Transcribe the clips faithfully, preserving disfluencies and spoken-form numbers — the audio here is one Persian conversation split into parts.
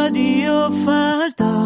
رادیو فردا.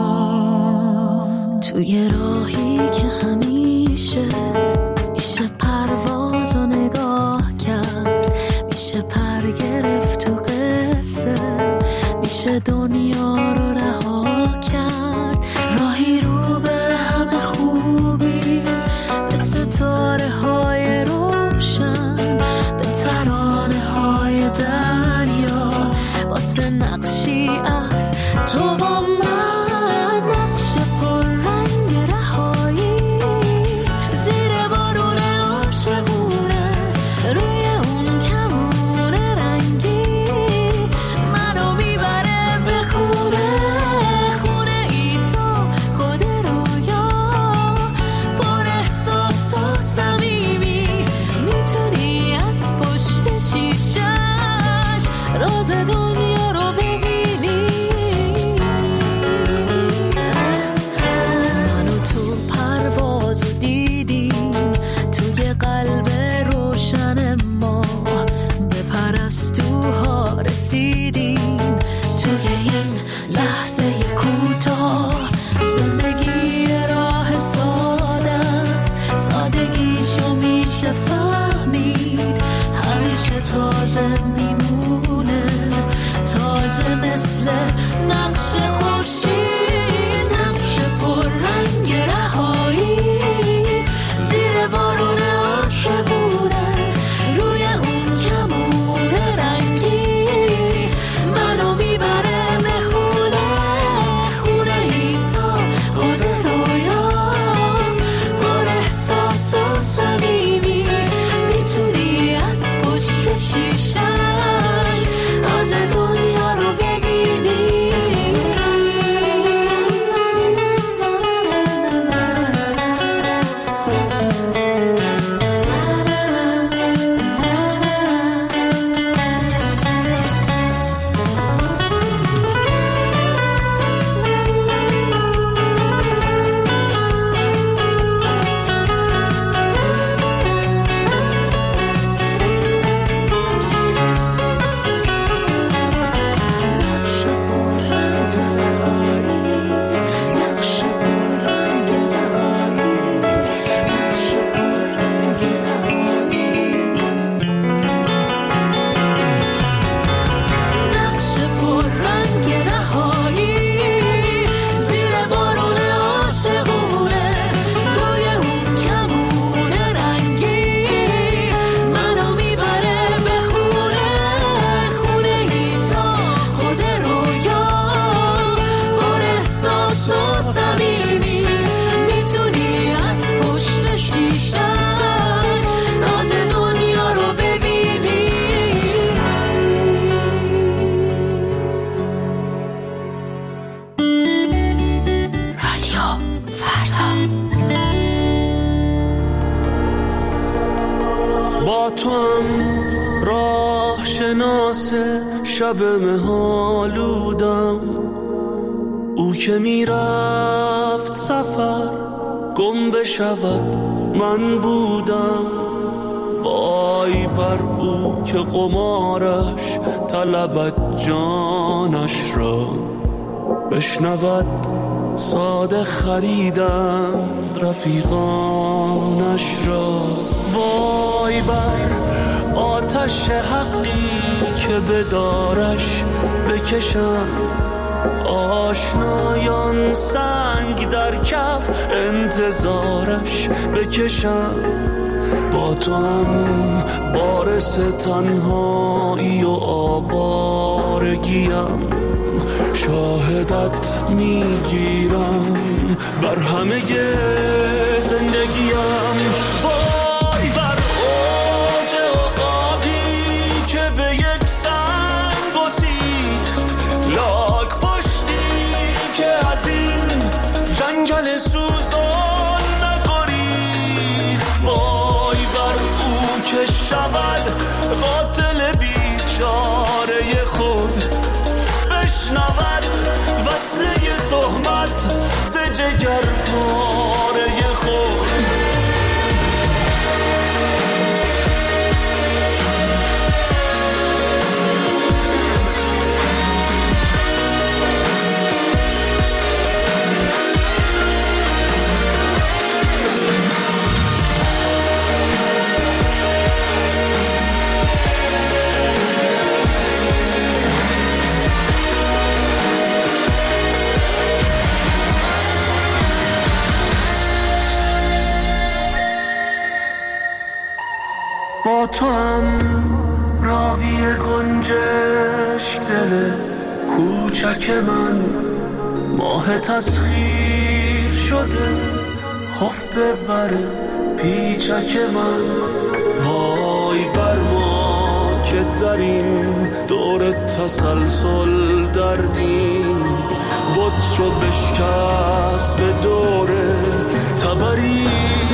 توی راهی که همیشه میشه پرواز و نگاه کرد، میشه پر گرفت تو قصه، میشه دنیا رو رها کرد. راهی رو به همه خوبی، به ستاره های روشن، به ترانه های دریا، واسه نقشی از تو و من، نقش پر رنگ رهایی، زیر بارون عاشقونه، روی اون کمون رنگی، منو میبره به خونه، خونه ای تو خود رویا، پر احساس و صمیمی، میتونی از پشت شیشش راز دنیا رو ببینی. منو تو پروازو دیدیم، توی قلب روشن ما به پرستوها رسیدیم. توی این لحظه کوتاه زندگی راه ساده است، سادگیشو میشه فهمید، همیشه تازه میمونه، تازه مثل نقش خورشید، نقش پر رنگ رهایی، زیر بارون عاشقونه، روی اون کمون رنگی، منو میبره به خونه، خونه ای تا خود رویا، پر احساس و صمیمی، میتونی از پشت شیشش راز دنیا رو ببینی. با تو هم راه شناس شب مهالودم، او که میرفت سفر گم بشود من بودم. وای بر او که قمارش طلبت جانش را، بشنود ساده خریدند رفیقانش را. وای بر آتش حقی که به دارش بکشند، آشنایان سنگ در کف انتظارش بکشند. با تو هم وارث تنهایی و آوارگیم، شاهدت میگیرم بر همه زندگیم. وای بر اوج عقابی که به یک سنگ گسیخت، لاک پشتی که از این جنگل سوزان نگریخت. وای بر او که شود قاتل بیچاره خود، بشنود وصله تهمت ز جگر پاره خود. کوچک من ماه تسخیر شده خفته بر پیچک من. وای بر ما که در این دور تسلسل دردیم بود چو بشکست به دوره تبری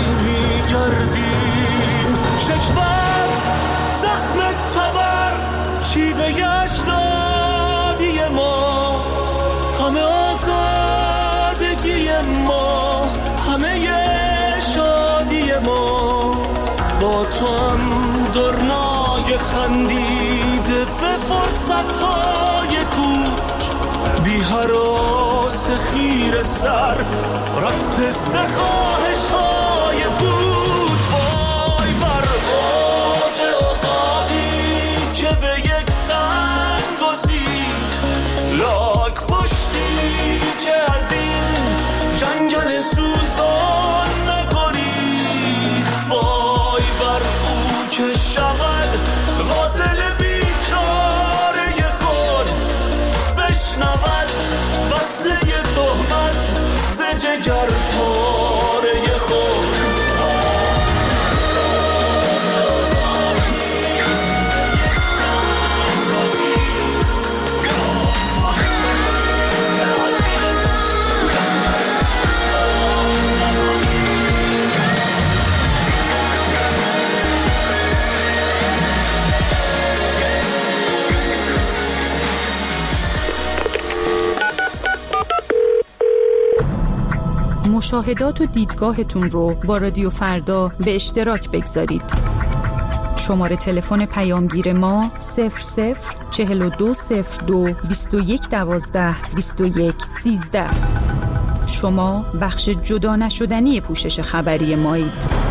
میگردیم. شکوت زخم تبر شیوه اجدادی ماست، همه آزادگی ما همه شادی ماست. با تو هم درنای خندیده به فرصتهای کوچ بی هراس خیر سر راست سخواهش های بود. وای بر اوج عقابی که به یک سنگ گسید، لاک پشتی که از این جنگل سوزان نگریخت. وای بر او که شود قاتل بیچاره خود، بشنود وصله تهمت ز جگر پاره خود. مشاهدات و دیدگاهتون رو با رادیو فردا به اشتراک بگذارید. شماره تلفن پیامگیر ما صفر صفر چهل و دو صفر دو بیست و یک دوازده بیست و یک سیزده. شما بخش جدا نشدنی پوشش خبری مایید.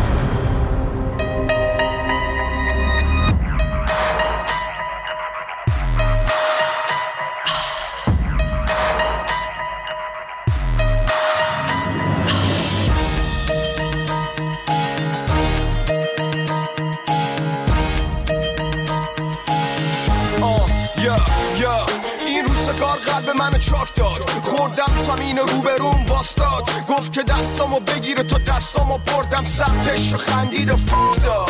زمین رو به روم واستاد، گفت که دستامو بگیره تو دستامو بردم سمتش و خندید و فک داد.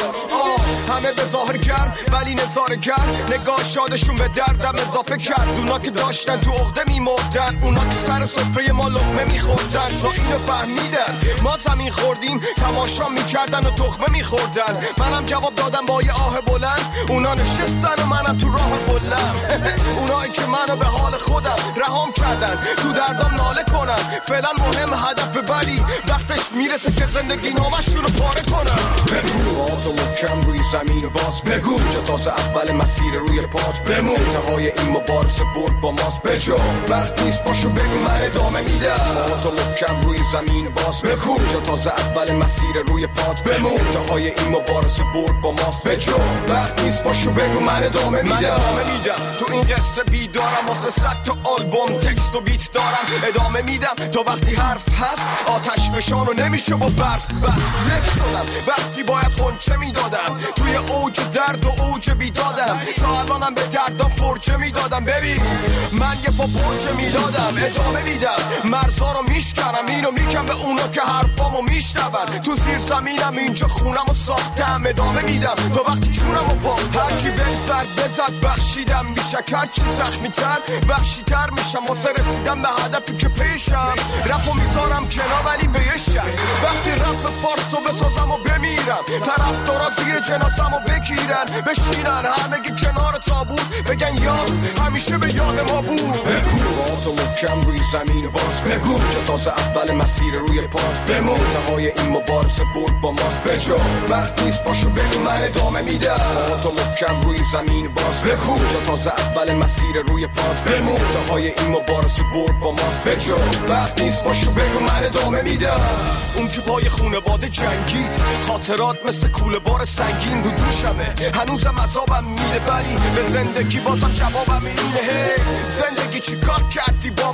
همه به ظاهر گرم ولی نظاره گرم، نگاه شادشون به دردم اضافه کرد. اونا که داشتن تو عقده میمردن، اونا که سر سفره ما لقمه میخوردن. تا اینو فهمیدن ما زمین خوردیم، تماشا میکردن و تخمه میخوردن. منم جواب دادم با یه آه بلند، اونا نشستن و منم تو راه بلند. اونایی که منو به حال خودم رهام کردن، تو دردم ناله کنن. فعلا مهم هدف ببری، وقتش میرسه که زندگی نامشون رو پاره کنن. بگو تو محکم روی زمین باز، بگو جا تازه اول مسیر روی پات بمون. انتهای این مبارزه برد با ماست بجا، وقت نیست باشو بگو من ادامه میدم. تو محکم روی زمین باز، بگو جا تازه اول مسیر روی پات بمون. انتهای این مبارزه برد با ماست بجا، وقت نیست باشو بگو من ادامه میدم. من ادامه میدم تو این قصه بیدارم، واسه صد تا آلبوم تکست و بیت دارم. ادامه میدم تا وقتی حرف هست، آتش فشان و نمیشه با برف بس. یک شدم وقتی باید خونچه میدادم، توی اوج درد و اوج بیدادم. تا الانم به دردم فرچه میدادم. ببین من یه پا برچه میدادم، ادامه میدم مرزا رو میشکنم. اینو میگم به اونا که حرفامو میشنون. تو زیر زمینم اینجا خونم و ساختم. ادامه میدم تا وقتی چونم و پا هرکی بزد بزد بخشیدم. بیشک هرکی زخمی تر بخشی تر میشم، واسه رسیدم به هدفی که پیشم. رفو میذارم کنار ولی به یه شک، وقتی رفت فارسو بسازم و بمیرم. طرف دارا زیر جنازم و بگیرن بشینن همگی کنار تابوت، بگن یاس همیشه به یاد ما بود. بگو تو محکم روی زمین باز، بگو جا تازه اول مسیر روی پات بمون. انتهای این مبارزه برد با ماست بجا، وقت نیست باشو بگو من ادامه میدم. تو محکم روی زمین باز، بگو جا تازه اول مسیر روی پات بمون. انتهای این مبارزه برد با ماست بجا، وقت نیست باشو بگو من ادامه میدم. اون که پای خونواده جنگید، خاطرات مثل کوله بار سنگین رو دوشمه. هنوزم عذابم میده ولی به زندگی بازم جوابم اینه. زندگی چی کار کردی با من؟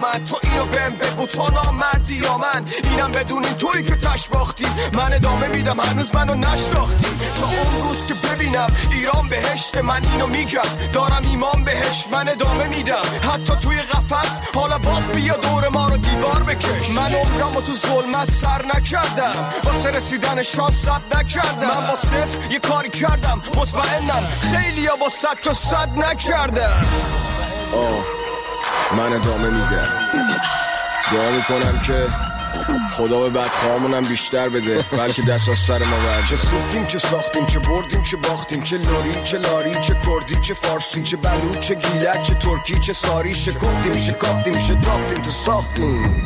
من. تو اینو بهم بگو تو نامردی یا من؟ اینم بدونین تویی که تش باختی. من ادامه میدم هنوز منو نشناختی. تا اون روز که ببینم ایران بهشت، من اینو میگم دارم ایمان بهش. من ادامه میدم حتی توی قفس، حالا باز بیا دور ما رو دیوار بکش. من عمرمو تو ظلمت سر نکردم، واسه رسیدن شانس صد نکردم. من با صفر یه کاری کردم، مطمئنم خیلی ها با صد تا صد نکردم. آه من ادامه میگم، دعا میکنم که خدا به بدخواهمونم بیشتر بده، بلکه دست از سر ما برد. چه سوختیم چه ساختیم، چه بردیم چه باختیم، چه لوری چه لاری، چه کردی چه فارسی، چه بلوچ چه گیلک، چه ترکی چه ساری، شکفتیم شکافتیم شتافتیم تو ساختیم.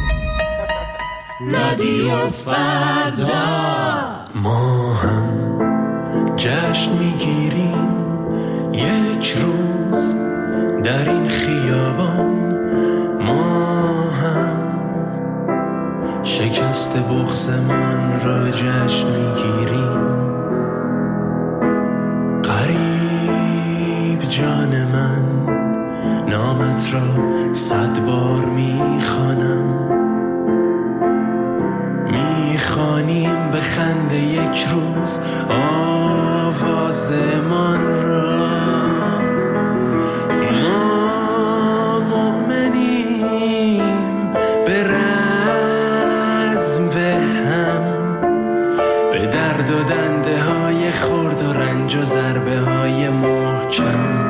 رادیو فردا ما هم جشن میگیریم یک روز در این خیابان. ما هم شکست بغضمان را جشن میگیریم. غریب جان من نامت را صد بار میخوانم. میخوانیم به خنده یک روز آوازمان را. ما مؤمنیم به رزم به هم، به درد و دنده های خرد و رنج و ضربه های محکم.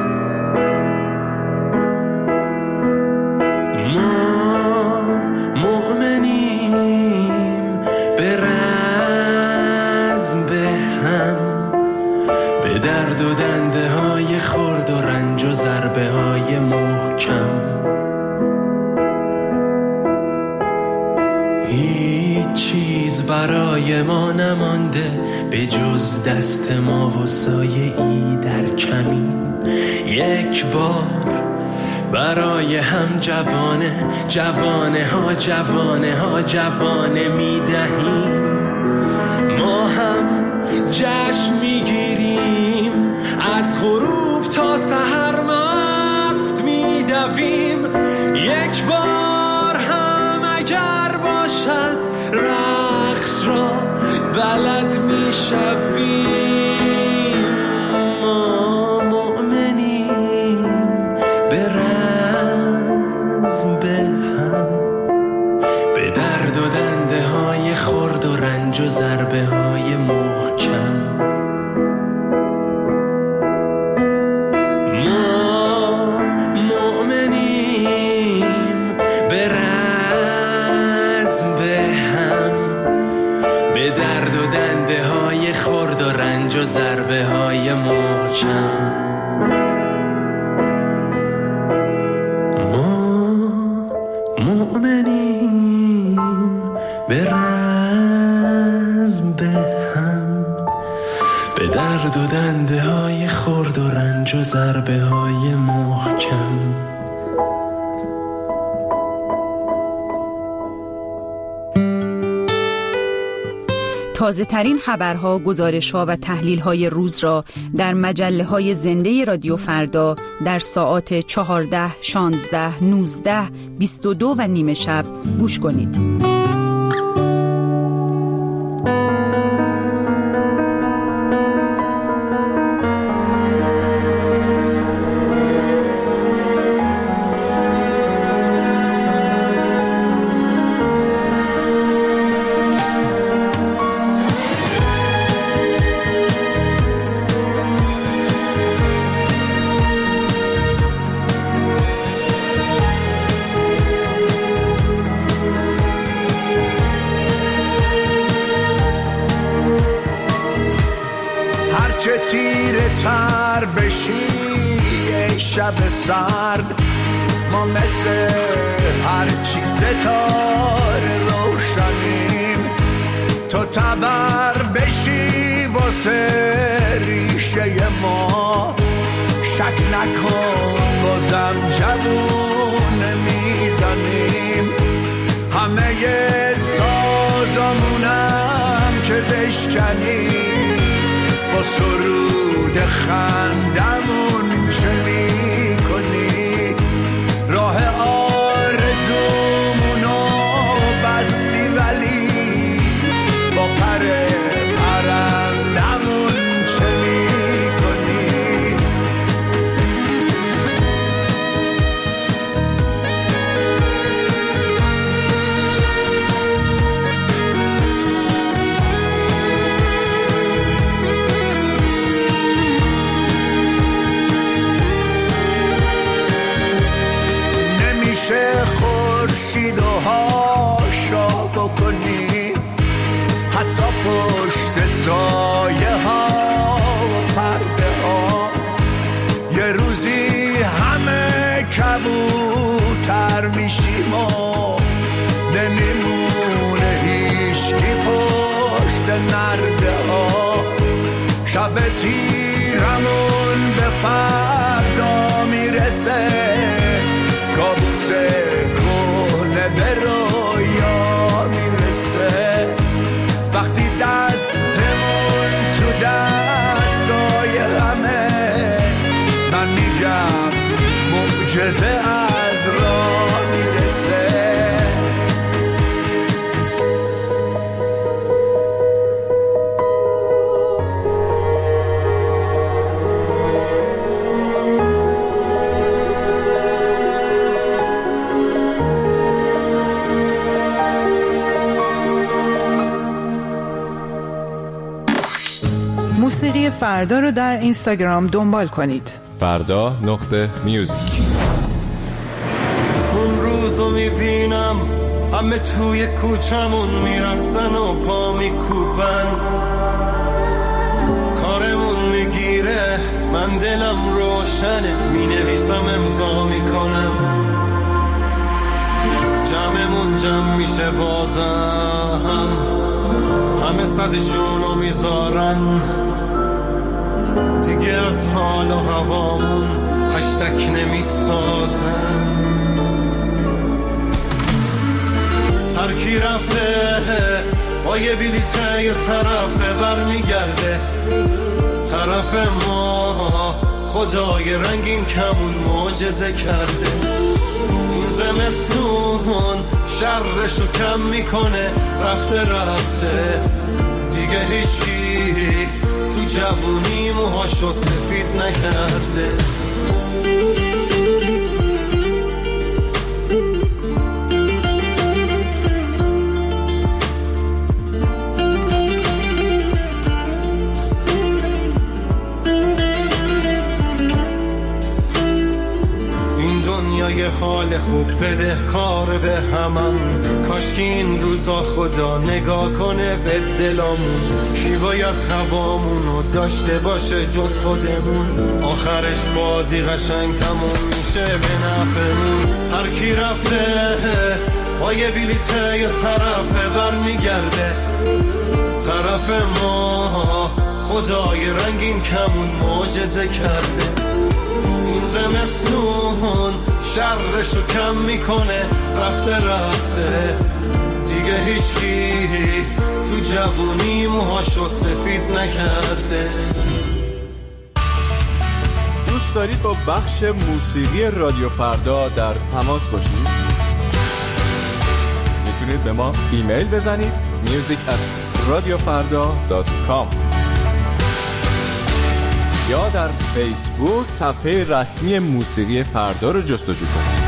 درد و دنده های خرد و رنج و ضربه های محکم. هیچ چیز برای ما نمانده به جز دست ما و سایه ای در کمین. یک بار برای هم جوانه جوانه ها جوانه ها جوانه می دهیم. ما هم جشن میگیریم، از غروب تا سحر مست میدویم. یک بار هم اگر باشد رقص را بلد میشویم. ما مؤمنیم به رزم به هم، به درد و دنده های خرد و رنج و ضربه های محکم. ما مؤمنیم به رزم به هم، به درد و دنده های خرد و رنج و ضربه های محکم. ما مؤمنیم به رزم به هم، به درد و دنده های خرد و رنج و ضربه های محکم. تازه ترین خبرها، گزارش‌ها و تحلیل‌های روز را در مجله‌های زنده رادیو فردا در ساعات چهارده، شانزده، نوزده، بیست و دو و نیمه شب گوش کنید. چه تیره تر بشی ای شب سرد، ما مثل هرچی ستاره روشنیم. تو تبر بشی واسه ریشه ما، شک نکن بازم جوون میزنیم. همه سازمونم که بشکنیم، با سرود خندمون چه می کنی؟ راه آرزو خورشید و هاشا بکنی، حتی پشت سایه ها و پرده ها. یه روزی همه کبوتر میشیم و نمیمونه هیچکی پشت نرده ها. شب تیرمون به فردا میرسه، کابوس کهنه به رویا میرسه. وقتی دستمون تو دستای همه، من میگم معجزه از راه میرسه. موسیقی فردا رو در اینستاگرام دنبال کنید. فردا نقطه میوزیک. اون روزو میبینم همه توی کوچمون میرقصن و پا میکوبن، کارمون میگیره من دلم روشنه، مینویسم امضا میکنم، جمعمون جمع میشه بازم، همه صدشونو میذارن، دیگه از حال و هوامون هشتک نمیسازن. هر کی رفته با یه بلیته یه طرفه برمیگرده، طرف ما خدای رنگین کمون معجزه کرده. این زمستون شرشو کم میکنه، رفته رفته دیگه هیچی تو جوونی موهاشو سفید نکرده. یه حال خوب بده کار به هممون، کاش که این روزا خدا نگاه کنه به دلامون. کی باید هوامونو داشته باشه جز خودمون، آخرش بازی قشنگ تموم میشه به نفعمون. هر کی رفته با یه بلیته یه طرفه برمیگرده، طرف ما خدای رنگین کمون معجزه کرده. این زمستون شرشو کم میکنه، رفته رفته دیگه هیچکی تو جوونی موهاشو سفید نکرده. دوست دارید با بخش موسیقی رادیو فردا در تماس باشید؟ میتونید به ما ایمیل بزنید music at radiofarda dot com یا در فیسبوک صفحه رسمی موسیقی فردا رو جستجو کنید.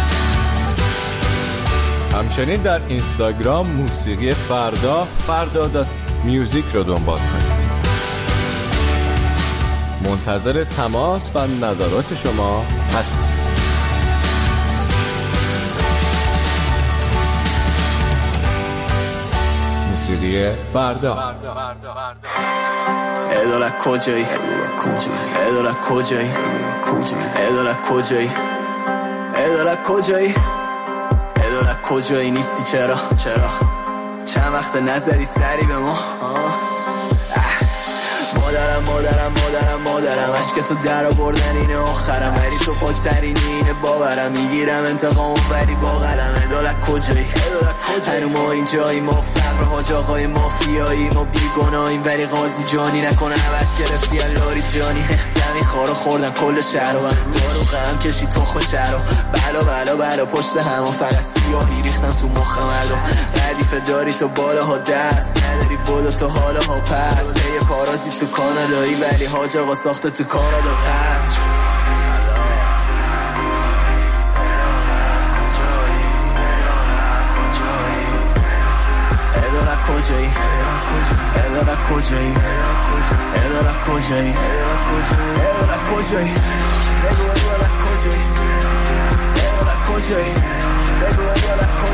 همچنین در اینستاگرام موسیقی فردا فردا دات میوزیک رو دنبال کنید. منتظر تماس و نظرات شما هستیم. موسیقی فردا. ادالت کجایی؟ ادالت کجایی؟ ادالت کجایی؟ ادالت کجایی؟ ادالت کجایی نیستی چرا؟ چرا؟ چند وقت نزدی سری به ما؟ مادرم مادرم مادرم مادرم عشق تو در آوردن اینه آخرم، ولی تو پاکترینی اینه باورم، میگیرم انتقامو ولی با قلم. عدالت کجایی؟ هنو ما اینجایی، ما فقر حاج آقای مافیایی، ما بیگناهیم ولی قاضی جانی نکنه عبد گرفتی الاری جانی. زمین خارو خوردن کل شهر و دارو غم کشی تخم چرا، بلا بلا بلا پشت همون فقط سیاهی ریختن تو مخ مردم. تعریف داری تو بالاها دست نداری، بودو تو حالاها پس یه پارازی تو کانادایی، ولی حاج آقا ساخته تو کانادا قصر. ادالت کجایی؟ ادالت کجایی؟ ادالت کجایی؟ ادالت کجایی؟ بگو ادالت کجایی؟ ادالت کجایی؟ بگو ادالت کجایی؟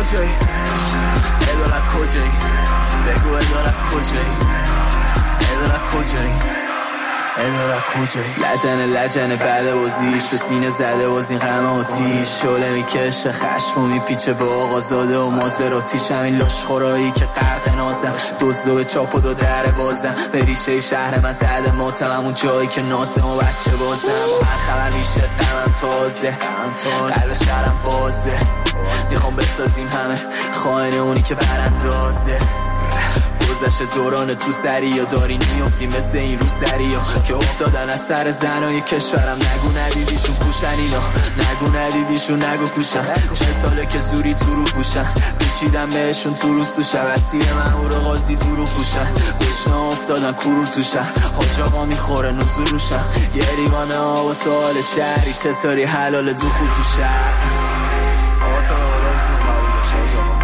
کجایی ادالت کجایی بگو ادالت کجایی ادالت کجایی ادالت کجایی لجنه لجنه بعد بازیش به سینه زده باز این غم آتیش شعله میکشه خشم و میپیچه به آقا زاده و مازراتیش همین لاشخورایی که غرق نازم دزد و به چاپ و دو در بازم به ریشه شهر من زده ماتم همون جایی که نازم و بچه بازم و هر خبر میشه غمم تازه قلب شهرم بازه میخوام بسازیم همه خائن اونی که براندازه گذشت دوران تو سری یا داری میفتیم مثل این رو سری ها که افتادن از سر زنای کشورم نگو ندیدیشون پوشن اینا نگو ندیدیشون نگو کوشن چه ساله که زوری تو رو پوشن پیچیدم بهشون تو روز تو شب اسیر من او رو قاضی تو رو پوشن گشنا افتادن کرور تو شهر حاج آقا میخوره نزول روشن یه ریوانه ها و سوال شهری چطوری حلال دو خود تو شهر آقا تا رازی قبول باشه حاج آقا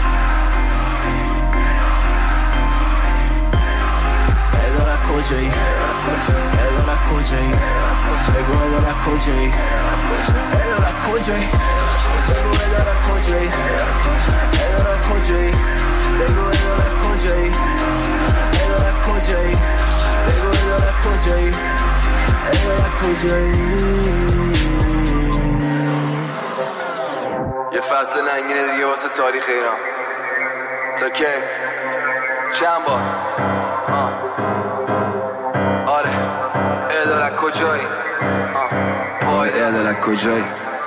کجایی ادالت کجایی بگو ادالت کجایی ادالت کجایی بگو ادالت کجایی ادالت کجایی بگو ادالت کجایی ادالت کجایی بگو ادالت کجایی ادالت کجایی یه فصل ننگینه دیگه واسه تاریخ ایران تا که چند بار آه آره ادالت کجایی وای ادالت کجایی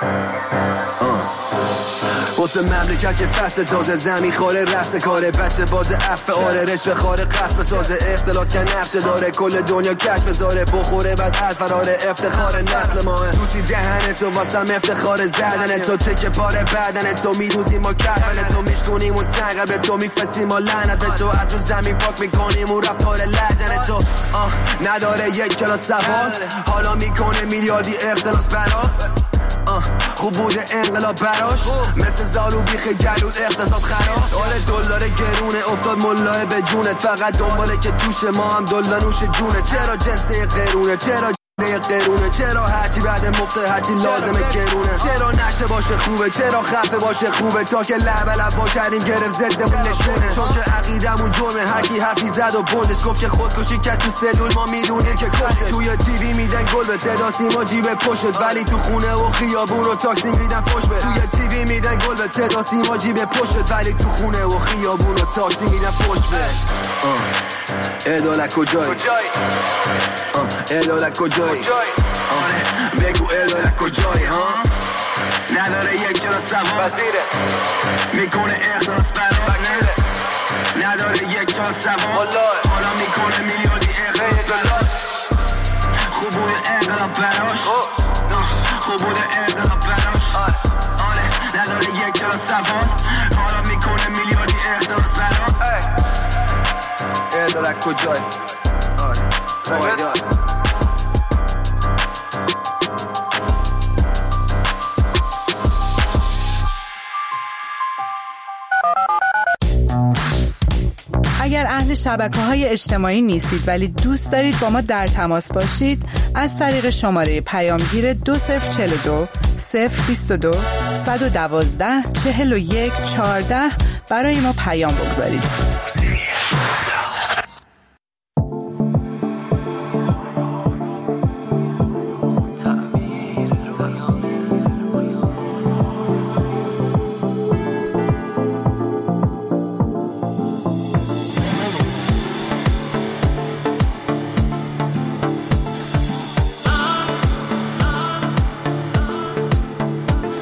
واسه مملکت که فصل تازه زمین خاره رفت کاره بچه باز عفه آره رشوه خاره قصب سازه اختلاس که نقشه داره کل دنیا کش بذاره بخوره بعد الفراره افتخار نسل ماه دوستی دهن تو واسم افتخار زدن تو تکه پاره بدن تو میروزیم ما کفن تو میشکنیم و سنگر به تو میفسیم و لعنت به تو از رو زمین پاک میکنیم و رفتار لجن تو آه نداره یک کلاس سوال حالا میکنه میلیاردی اختلاس برا خوب بوده انقلاب براش مثل زالو بیخ گلود اقتصاد خراب آره دلار گرونه افتاد ملاه به جونت فقط دنباله که توش ما هم دلار نوش جونه چرا جنسه قرونه چرا یه قرونه چرا هرچی بعد مفته هرچی لازمه گرونه چرا نشه باشه خوبه چرا خفه باشه خوبه تا که لب لب با کردیم گرفت زدمون نشونه چون که عقیدمون جرمه هرکی حرفی زد و بندش گفت که خودکشی کرد تو سلول ما میدونیم که کشته توی تیوی میدن گل به صدا سیما جیب پشت ولی تو خونه و خیابون رو تاکسی میدن فوش به توی تیوی میدن گل به صدا سیما جیب پشت ولی تو خونه و خیابون رو تاکسی میدن فوش به ادالت کجایی ادالت کجایی بگو ادالت کجایی ها نداره یک کلاس سوال وزیره میکنه اخلاص برای نداره یک کلاس سوال حالا میکنه میلیاردی اخلاص خوب بوده انقلاب براش خوب بوده انقلاب براش آره نداره یک کلاس سوال حالا میکنه میلیاردی اخلاص براش ادالت کجایی آره اگر اهل شبکه‌های اجتماعی نیستید ولی دوست دارید با ما در تماس باشید از طریق شماره پیامگیر دو صفر چهل و دو صفر بیست و دو صد و دوازده چهل و یک چهارده برای ما پیام بگذارید.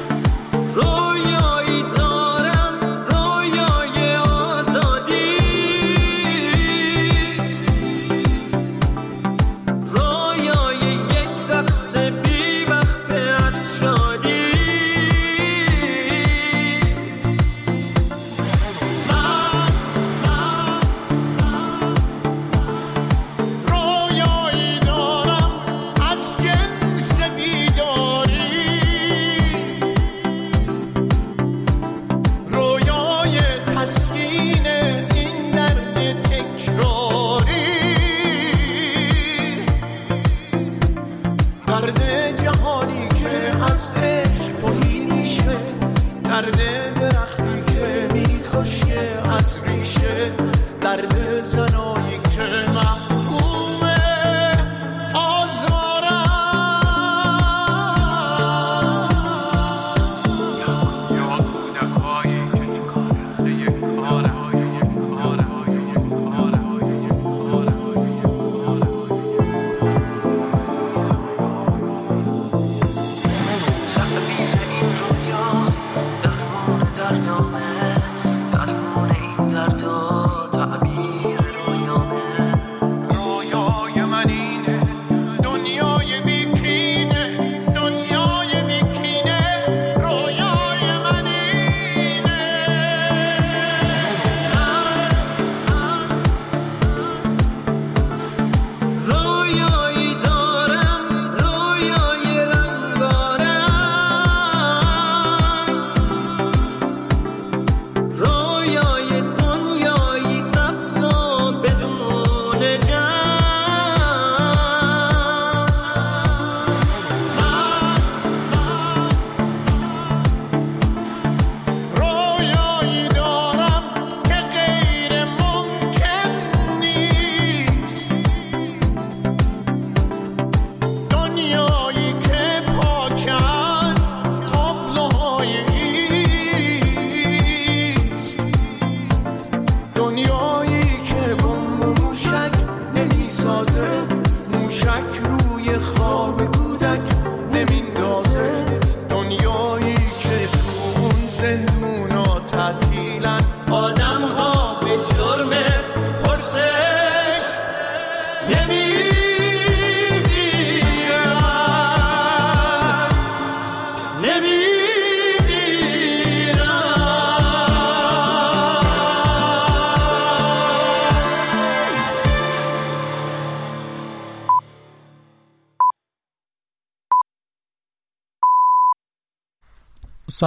رویایی دارم رویای آزادی میکنی